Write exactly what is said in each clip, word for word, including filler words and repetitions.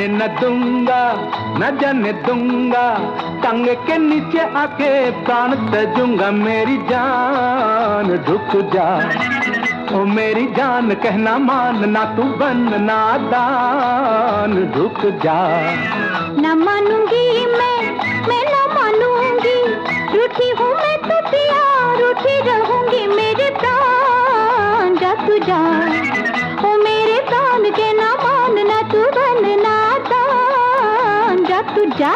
जाने न दूंगा न जाने दूंगा, टांगे के नीचे आके प्राण तजूंगा। मेरी जान रुक जा, ओ मेरी जान कहना मानना, तू बनना दान, रुक जा। न मानूंगी मैं मैं न मानूंगी, रूठी हूँ मैं तुझसे रूठी रहूंगी। मेरे प्राण जा तू जा, ओ मेरे प्राण के ना मानना, तू बनना दान, जा तू जा।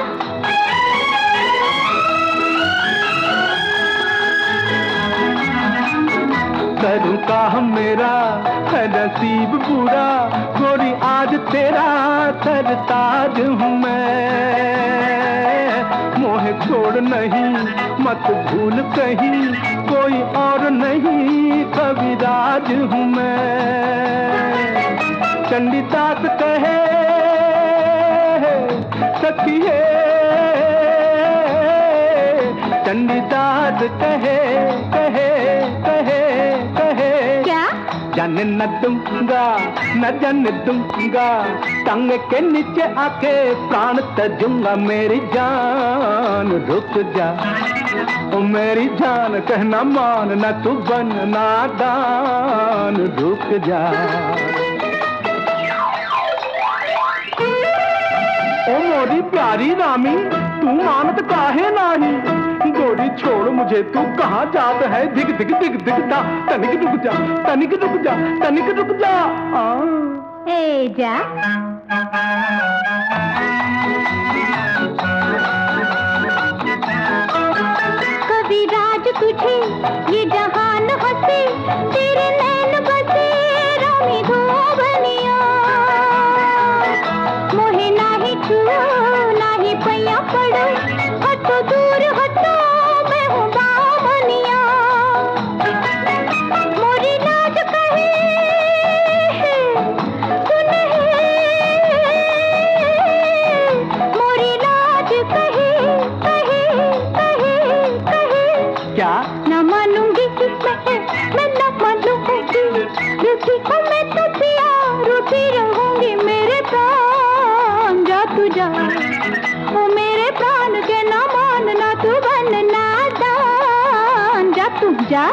करूं का मेरा है नसीब बुरा, गोरी आज तेरा सरताज हूँ मैं। मोह छोड़ नहीं मत भूल कहीं, कोई और नहीं कविराज हूँ मैं। चंडीदास कहे सखिए, चंडीदास कहे कहे कहे कहे क्या? जाने न दूंगा न जाने दूंगा, टांगे के नीचे आके प्राण तजूंगा। मेरी जान रुक जा, ओ मेरी जान कहना मानना, तू बनना दान, रुक जा। ओ मोरी प्यारी रामी तू मानत काहे नाही, गोरी छोड़ मुझे तू कहाँ जात है। दिख दिख दिख दिख दा, तनिक रुक जा तनिक रुक जा तनिक रुक जा। आ ए जा। कभी राज तुझे ये जहान हंसे, तेरे नैन बसे रामी धोबनिया। मोहे नाही छू नाही पैया पड़ो, हटो दूर हटो मैं हूँ बामनिया। मोरी लाज कहे सुन है, मोरी लाज कहे कहे कहे कहे क्या? न मानूंगी मैं मैं न मानूंगी, रूठी हूँ मैं तुझसे रूठी रहूंगी। मेरे प्राण जा तू जा, ओ मेरे प्राण के ना मानना, तू बनना दान, जा तू जा।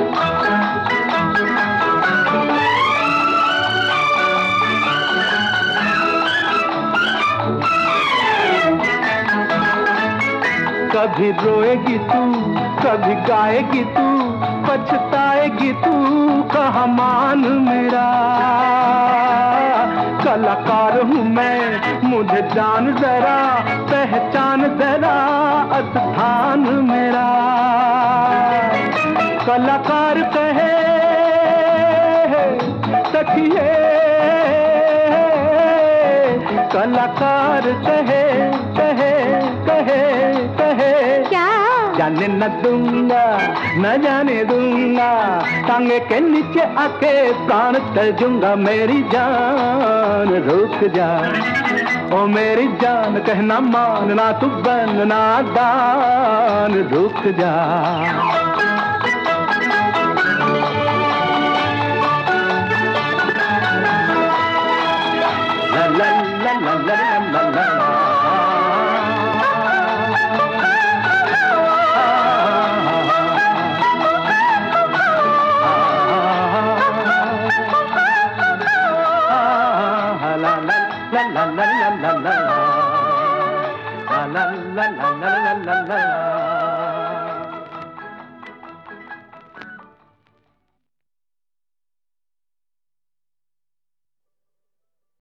कभी रोएगी तू कभी गाएगी तू, पछताएगी तू कहा मान मेरा। कलाकार हूँ मैं मुझे जान जरा, पहचान जरा स्थान मेरा। कलाकार कहे सखिए, कलाकार कहे कहे कहे कहे क्या? जाने न दूंगा न जाने दूंगा, टांगे के नीचे आके प्राण तजूंगा। मेरी जान रुक जा, ओ मेरी जान कहना मानना, तू बनना दान, रुक जा। ला ला ला ला ला ला ला। La la la la la la la la la la la la la la.